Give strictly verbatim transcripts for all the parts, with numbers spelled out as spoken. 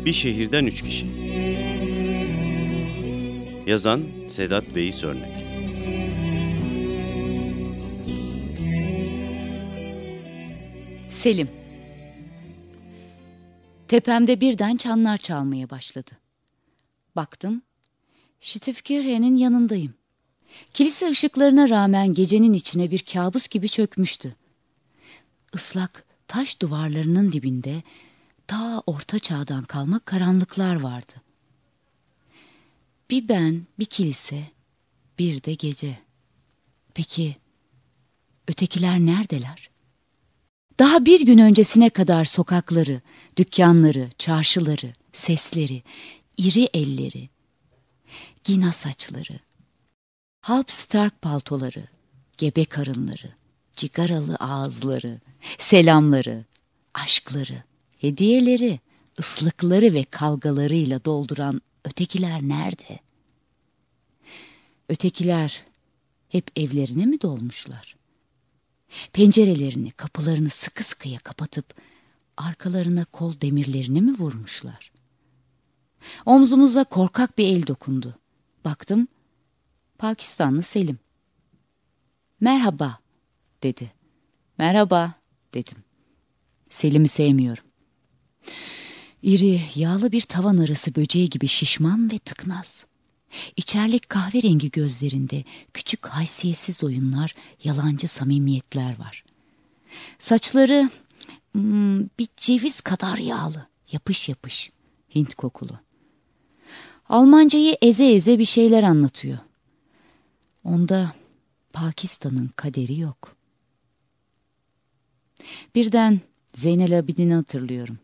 Bir şehirden üç kişi. Yazan Sedat Veys Örnek. Selim. Tepemde birden çanlar çalmaya başladı. Baktım, Stifkirche'nin yanındayım. Kilise ışıklarına rağmen gecenin içine bir kabus gibi çökmüştü. Islak taş duvarlarının dibinde ta orta çağdan kalma karanlıklar vardı. Bir ben, bir kilise, bir de gece. Peki ötekiler neredeler? Daha bir gün öncesine kadar sokakları, dükkanları, çarşıları, sesleri, iri elleri, gina saçları, Halp Stark paltoları, gebe karınları, cigaralı ağızları, selamları, aşkları, hediyeleri, ıslıkları ve kavgalarıyla dolduran ötekiler nerede? Ötekiler hep evlerine mi dolmuşlar? Pencerelerini, kapılarını sıkı sıkıya kapatıp arkalarına kol demirlerini mi vurmuşlar? Omzumuza korkak bir el dokundu. Baktım, Pakistanlı Selim. "Merhaba," dedi. "Merhaba," dedim. Selim'i sevmiyorum. İri, yağlı bir tavan arası böceği gibi şişman ve tıknaz. İçerlik kahverengi gözlerinde küçük haysiyetsiz oyunlar, yalancı samimiyetler var. Saçları hmm, bir ceviz kadar yağlı, yapış yapış, Hint kokulu. Almancayı eze eze bir şeyler anlatıyor. Onda Pakistan'ın kaderi yok. Birden Zeynel Abidin'i hatırlıyorum.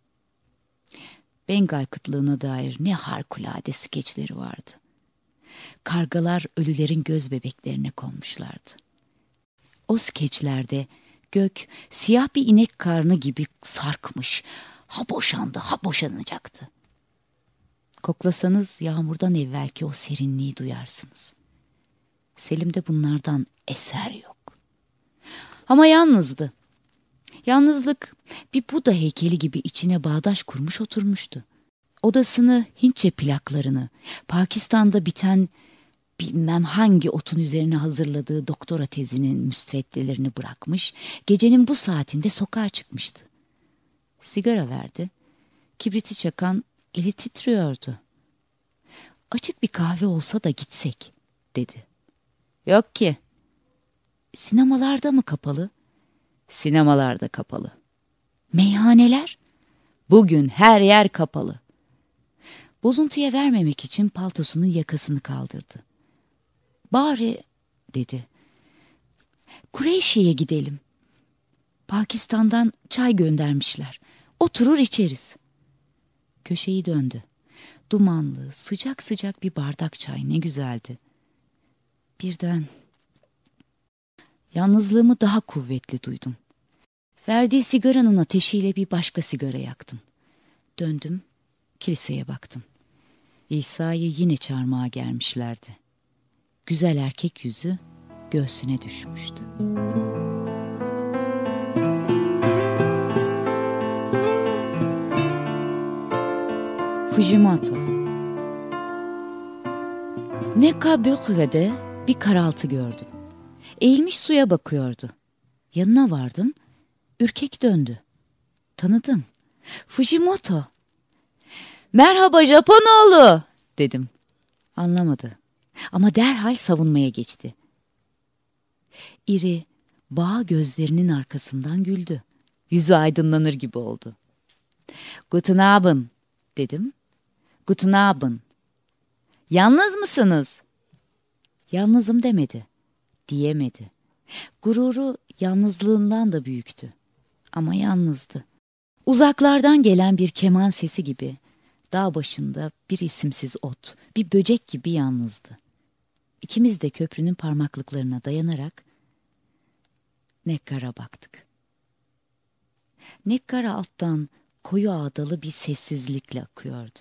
Bengal kıtlığına dair ne harikulade skeçleri vardı. Kargalar ölülerin göz bebeklerine konmuşlardı. O skeçlerde gök siyah bir inek karnı gibi sarkmış, ha boşandı, ha boşanacaktı. Koklasanız yağmurdan evvelki o serinliği duyarsınız. Selim'de bunlardan eser yok. Ama yalnızdı. Yalnızlık bir Buda heykeli gibi içine bağdaş kurmuş oturmuştu. Odasını, Hintçe plaklarını, Pakistan'da biten bilmem hangi otun üzerine hazırladığı doktora tezinin müsveddelerini bırakmış, gecenin bu saatinde sokağa çıkmıştı. Sigara verdi, kibriti çakan eli titriyordu. "Açık bir kahve olsa da gitsek," dedi. "Yok ki." "Sinemalarda mı kapalı?" "Sinemalarda kapalı." "Meyhaneler?" "Bugün her yer kapalı." Bozuntuya vermemek için paltosunun yakasını kaldırdı. "Bari," dedi, "Kureyşi'ye gidelim. Pakistan'dan çay göndermişler. Oturur içeriz." Köşeyi döndü. Dumanlı, sıcak sıcak bir bardak çay ne güzeldi. Birden yalnızlığımı daha kuvvetli duydum. Verdiği sigaranın ateşiyle bir başka sigara yaktım. Döndüm, kiliseye baktım. İsa'yı yine çarmıha germişlerdi. Güzel erkek yüzü göğsüne düşmüştü. Fujimoto. Nekabükü'de bir karaltı gördüm. Eğilmiş suya bakıyordu. Yanına vardım, ürkek döndü. Tanıdım. "Fujimoto." "Merhaba Japonoğlu," dedim. Anlamadı ama derhal savunmaya geçti. İri, bağ gözlerinin arkasından güldü. Yüzü aydınlanır gibi oldu. "Guten Abend," dedim. "Guten Abend." "Yalnız mısınız?" Yalnızım demedi, diyemedi. Gururu yalnızlığından da büyüktü. Ama yalnızdı. Uzaklardan gelen bir keman sesi gibi, dağ başında bir isimsiz ot, bir böcek gibi yalnızdı. İkimiz de köprünün parmaklıklarına dayanarak Nekkar'a baktık. Nekkar'a alttan koyu ağdalı bir sessizlikle akıyordu.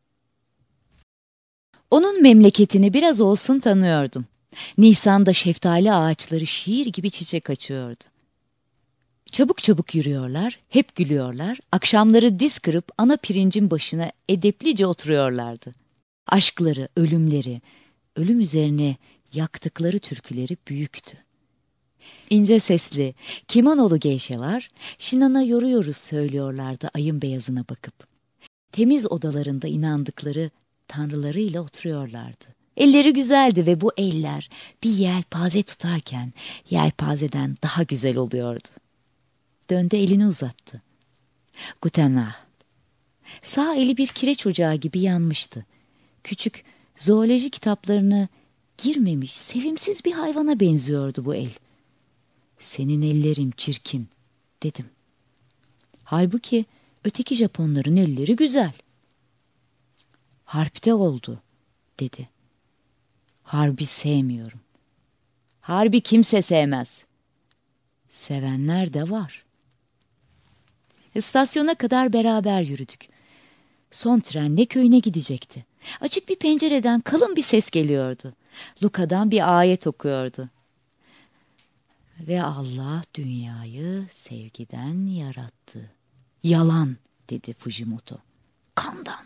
Onun memleketini biraz olsun tanıyordum. Nisan'da şeftali ağaçları şiir gibi çiçek açıyordu. Çabuk çabuk yürüyorlar, hep gülüyorlar, akşamları diz kırıp ana pirincin başına edeplice oturuyorlardı. Aşkları, ölümleri, ölüm üzerine yaktıkları türküleri büyüktü. İnce sesli, kimonolu geyşalar, Şinan'a yoruyoruz söylüyorlardı ayın beyazına bakıp. Temiz odalarında inandıkları tanrılarıyla oturuyorlardı. Elleri güzeldi ve bu eller bir yelpaze tutarken yelpazeden daha güzel oluyordu. Döndü, elini uzattı. Guten Nacht. Sağ eli bir kireç ocağı gibi yanmıştı. Küçük zooloji kitaplarına girmemiş, sevimsiz bir hayvana benziyordu bu el. Senin ellerin çirkin, dedim. Halbuki öteki Japonların elleri güzel. Harpte oldu, dedi. Harbi sevmiyorum. Harbi kimse sevmez. Sevenler de var. İstasyona kadar beraber yürüdük. Son tren ne köyüne gidecekti. Açık bir pencereden kalın bir ses geliyordu. Luka'dan bir ayet okuyordu. Ve Allah dünyayı sevgiden yarattı. Yalan, dedi Fujimoto. Kandan.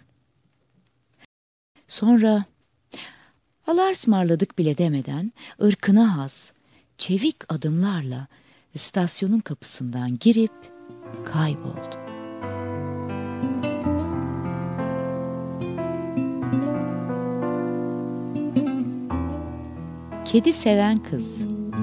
Sonra Allah'a ısmarladık bile demeden ırkına has, çevik adımlarla istasyonun kapısından girip kayboldu. Kedi seven kız.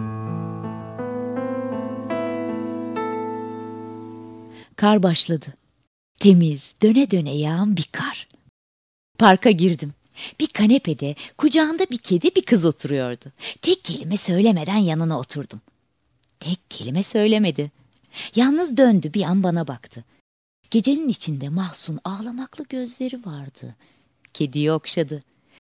Kar başladı. Temiz, döne döne yağan bir kar. Parka girdim. Bir kanepede kucağında bir kedi, bir kız oturuyordu. Tek kelime söylemeden yanına oturdum. Tek kelime söylemedi. Yalnız döndü, bir an bana baktı. Gecenin içinde mahzun ağlamaklı gözleri vardı. Kediyi okşadı.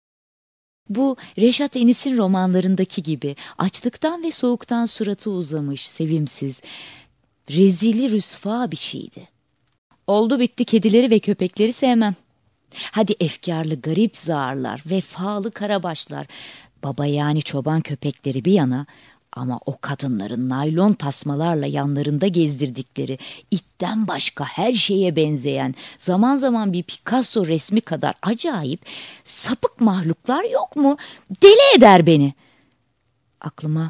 Bu Reşat Enis'in romanlarındaki gibi açlıktan ve soğuktan suratı uzamış, sevimsiz, rezili rüsva bir şeydi. Oldu bitti, kedileri ve köpekleri sevmem. Hadi efkarlı garip zağırlar, vefalı karabaşlar, baba yani çoban köpekleri bir yana, ama o kadınların naylon tasmalarla yanlarında gezdirdikleri, itten başka her şeye benzeyen, zaman zaman bir Picasso resmi kadar acayip, sapık mahluklar yok mu? Deli eder beni. Aklıma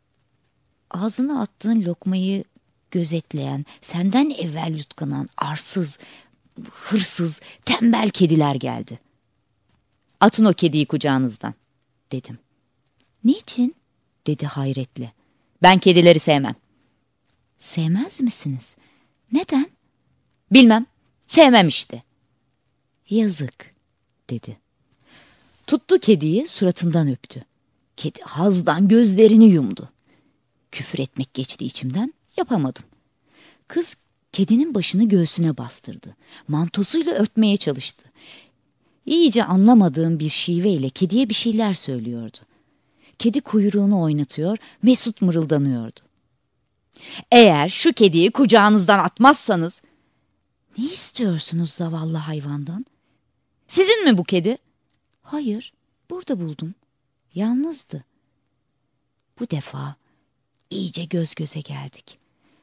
ağzına attığın lokmayı gözetleyen, senden evvel yutkanan arsız, hırsız, tembel kediler geldi. Atın o kediyi kucağınızdan, dedim. Niçin? Dedi hayretle. Ben kedileri sevmem. Sevmez misiniz? Neden? Bilmem, sevmem işte. Yazık, dedi. Tuttu kediyi, suratından öptü. Kedi hazdan gözlerini yumdu. Küfür etmek geçti içimden, yapamadım. Kız kedinin başını göğsüne bastırdı. Mantosuyla örtmeye çalıştı. İyice anlamadığım bir şiveyle kediye bir şeyler söylüyordu. Kedi kuyruğunu oynatıyor, mesut mırıldanıyordu. Eğer şu kediyi kucağınızdan atmazsanız... Ne istiyorsunuz zavallı hayvandan? Sizin mi bu kedi? Hayır, burada buldum. Yalnızdı. Bu defa iyice göz göze geldik.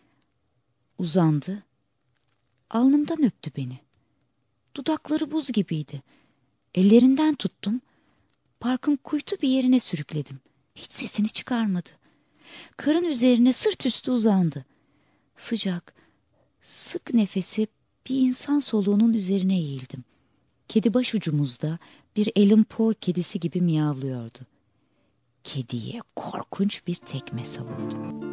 Uzandı, alnımdan öptü beni. Dudakları buz gibiydi. Ellerinden tuttum, parkın kuytu bir yerine sürükledim. Hiç sesini çıkarmadı. Karın üzerine sırt üstü uzandı. Sıcak, sık nefesi bir insan soluğunun üzerine eğildim. Kedi başucumuzda bir Allan Poe kedisi gibi miyavlıyordu. Kediye korkunç bir tekme savurdum.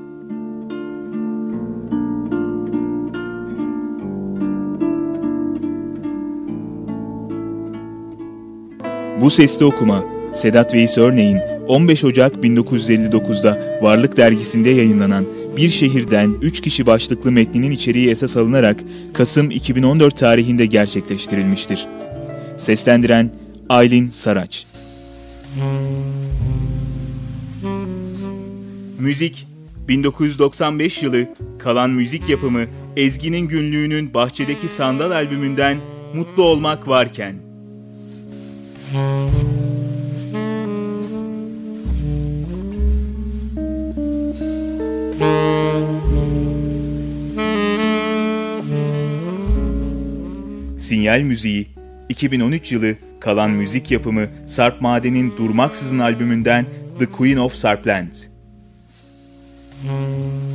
Bu sesli okuma, Sedat Veys Örneğin on beş Ocak bin dokuz yüz elli dokuz'da Varlık Dergisi'nde yayınlanan Bir Şehirden Üç Kişi başlıklı metninin içeriği esas alınarak Kasım iki bin on dört tarihinde gerçekleştirilmiştir. Seslendiren Aylin Saraç. Müzik bin dokuz yüz doksan beş yılı Kalan Müzik yapımı Ezgi'nin Günlüğü'nün Bahçedeki Sandal albümünden Mutlu Olmak Varken. Sinyal Müziği, iki bin on üç yılı Kalan müzik yapımı Sarp Maden'in Durmaksızın albümünden The Queen of Sarpland.